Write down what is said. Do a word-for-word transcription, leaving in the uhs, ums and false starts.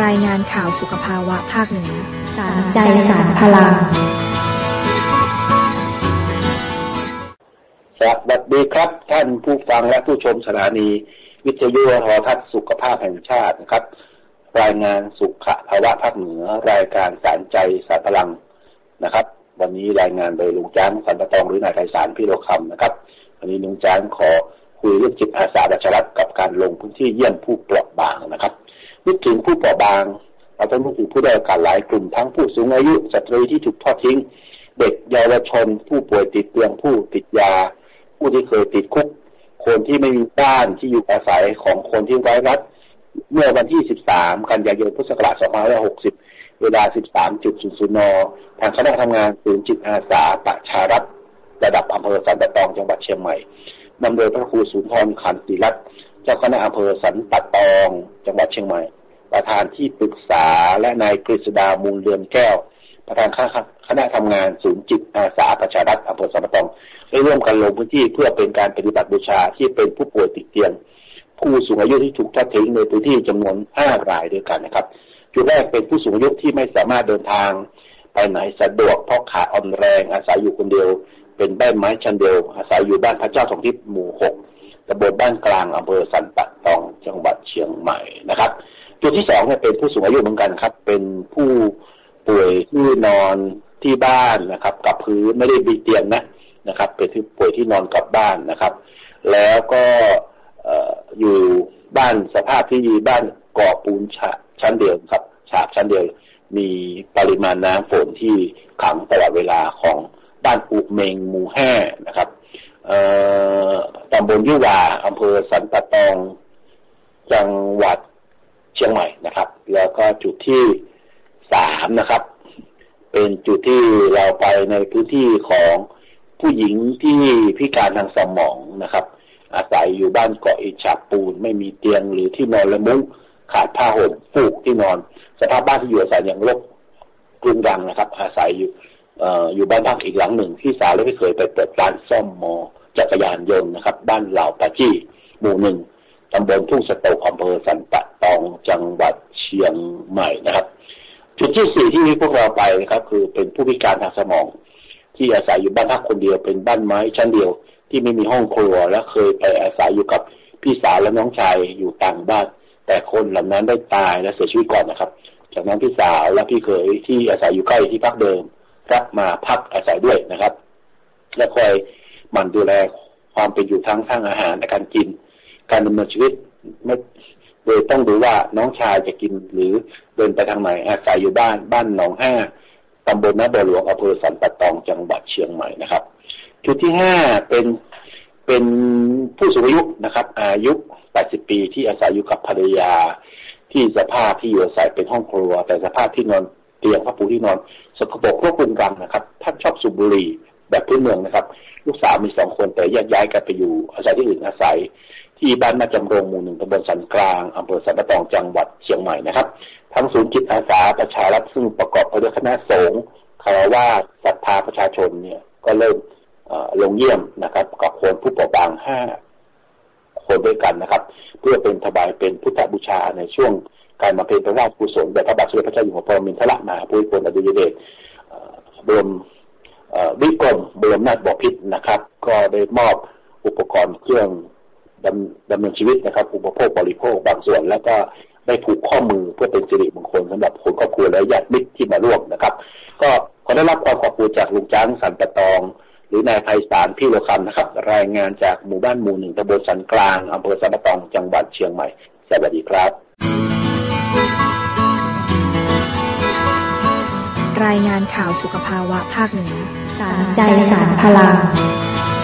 รายงานข่าวสุขภาวะภาคเหนือสารใจสารพลังสวัสดีครับท่านผู้ฟังและผู้ชมสถานีวิทยุโทรทัศน์สุขภาพแห่งชาตินะครับรายงานสุขภาวะภาคเหนือรายการสารใจสารพลังนะครับวันนี้รายงานโดยลุงจ้างสันปะตองหรือนายไพศาลพิโรคำนะครับวันนี้ลุงจ้างขอคุยเรื่องจิตอาสาประชารัฐกับการลงพื้นที่เยี่ยมผู้เปราะบางนะครับนึกถึงผู้เปราะบางเราต้องนึกถึงผู้ด้อยโอกาสหลายกลุ่มทั้งผู้สูงอายุสตรีที่ถูกทอดทิ้งเด็กเยาวชนผู้ป่วยติดเตียงผู้ติดยาผู้ที่เคยติดคุกคนที่ไม่มีบ้านที่อยู่อาศัยของคนที่ไร้รัฐเมื่อวันที่สิบสามกันยายนพุทธศักราชสองพันห้าร้อยหกสิบเวลา สิบสามนาฬิกา นทางคณะทำงานศูนย์จิตอาสาประชารัฐระดับอำเภอสันปะตองจังหวัดเชียงใหม่นำโดยพระครูสุนทรขันติรัตน์เจ้าคณะอำเภอสันปะตองจังหวัดเชียงใหม่ประธานที่ปรึกษาและนายกฤษดามูลเรือนแก้วประธานคณะทำงานศูนย์จิตอาสาประชารัฐอำเภอสันปะตองได้ร่วมกันลงพื้นที่เพื่อเป็นการปฏิบัติบูชาที่เป็นผู้ป่วยติดเตียงผู้สูงอายุที่ถูกทอดทิ้งในพื้นที่จำนวนห้ารายด้วยกันนะครับจุดแรกเป็นผู้สูงอายุที่ไม่สามารถเดินทางไปไหนสะดวกเพราะขาอ่อนแรงอาศัยอยู่คนเดียวเป็นบ้านไม้ชั้นเดียวอาศัยอยู่บ้านพระเจ้าทองทิพย์หมู่หกตำบลบ้านกลางอำเภอสันปะตองจังหวัดเชียงใหม่นะครับจุดที่สองเนี่ยเป็นผู้สูงอายุเหมือนกันครับเป็นผู้ป่วยที่นอนที่บ้านนะครับกับพื้นไม่ได้มีเตียงนะนะครับเป็นผู้ป่วยที่นอนกับบ้านนะครับแล้วก็อยู่บ้านสภาพที่บ้านก่อปูนชั้นเดียวครับฉาบชั้นเดียวมีปริมาณน้ำฝนที่ขังตลอดเวลาของบ้านอุเมงหมู่ห้านะครับตำบลยุวาอำเภอสันปะตองจังหวัดเชียงใหม่นะครับแล้วก็จุดที่สามนะครับเป็นจุดที่เราไปในพื้นที่ของผู้หญิงที่พิการทางสมองนะครับอาศัยอยู่บ้านเกาะอิฐฉาบปูนไม่มีเตียงหรือที่นอนและมุ้งขาดผ้าห่มฟูกที่นอนสภาพบ้านที่อยู่อาศัยอย่างรกรุงรังนะครับอาศัยอยู่เอ่ออยู่บ้านพักอีกหลังหนึ่งที่สาวและไม่เคยไปเปิดร้านซ่อมมอจักรยานยนต์นะครับบ้านเหล่าปาจี้หมู่หนึ่งตำบลทุ่งสะโตกอำเภอสันปะตองจังหวัดเชียงใหม่นะครับจุดที่สี่ที่พวกเราไปนะครับคือเป็นผู้พิการทางสมองที่อาศัยอยู่บ้านพักคนเดียวเป็นบ้านไม้ชั้นเดียวที่ไม่มีห้องครัวและเคยไปอาศัยอยู่กับพี่สาวและน้องชายอยู่ต่างบ้านแต่คนเหล่านั้นได้ตายและเสียชีวิตก่อนนะครับจากนั้นพี่สาวและพี่เขยที่อาศัยอยู่ใกล้ที่พักเดิมรับมาพักอาศัยด้วยนะครับและคอยหมั่นดูแลความเป็นอยู่ทั้งทางอาหารและการกินการดำเนินชีวิตไม่โดยต้องดูว่าน้องชายจะกินหรือเดินไปทางไหนอาศัยอยู่บ้านบ้านหนองห้าตำบลนาบ่อหลวงอำเภอสันปะตองจังหวัดเชียงใหม่นะครับจุดที่ห้าเป็นเป็นผู้สูงอายุนะครับอายุแปดสิบปีที่อาศัยอยู่กับภรรยาที่สภาพที่อยู่อาศัยเป็นห้องครัวแต่สภาพที่นอนเตียงผ้าปูที่นอนสกปรกรกรุงรังนะครับท่านชอบสูบบุหรี่แบบพื้นเมืองนะครับลูกสาวมีสองคนแต่แยกย้ายกันไปอยู่อาศัยที่อื่นอาศัยที่บ้านมาจำรงหมู่หนึ่งตำบลสันกลางอำเภอสันปะตองจังหวัดเชียงใหม่นะครับทั้งศูนย์จิตอาสาประชารัฐซึ่งประกอบไปด้วยคณะสงฆ์คารวะศรัทธาประชาชนเนี่ยก็เริ่มลงเยี่ยมนะครับกับคนผู้เปราะบางห้าคนด้วยกันนะครับเพื่อเป็นถวายเป็นพุทธบูชาในช่วงการมาเป็นพระราชกุศลแด่พระบาทสมเด็จพระเจ้าอยู่หัวปรมินทรมหาภูมิพลอดุลยเดชบรมวิกรมบรมนาถบพิตรนะครับก็ได้มอบอุปกรณ์เครื่องดำดำเนินชีวิตนะครับอุปโภคบริโภคบางส่วนแล้วก็ได้ผูกข้อมือเพื่อเป็นสิริมงคลสำหรับคนครอบครัวและญาติมิตรที่มาร่วมนะครับก็ขอได้รับความขอบคุณจากลุงจ้างสันปะตองหรือนายไพศาลพิโรคำนะครับรายงานจากหมู่บ้านหมู่หนึ่งตำบลสันกลางอำเภอสันปะตองจังหวัดเชียงใหม่สวัสดีครับรายงานข่าวสุขภาวะภาคเหนือสารใจสารพลัง